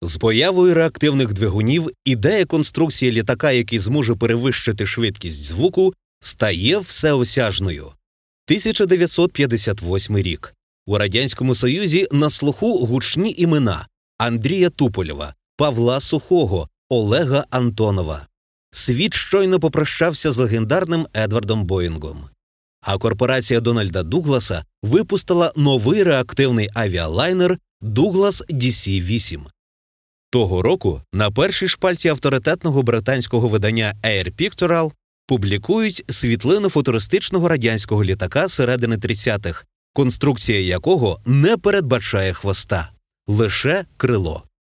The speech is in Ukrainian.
З появою реактивних двигунів ідея конструкції літака, який зможе перевищити швидкість звуку, стає всеосяжною. 1958 рік. У Радянському Союзі на слуху гучні імена Андрія Туполєва, Павла Сухого, Олега Антонова. Світ щойно попрощався з легендарним Едвардом Боїнгом. А корпорація Дональда Дугласа випустила новий реактивний авіалайнер Douglas DC-8. Того року на першій шпальті авторитетного британського видання Air Pictorial публікують світлину футуристичного радянського літака середини 30-х, конструкція якого не передбачає хвоста, лише крило.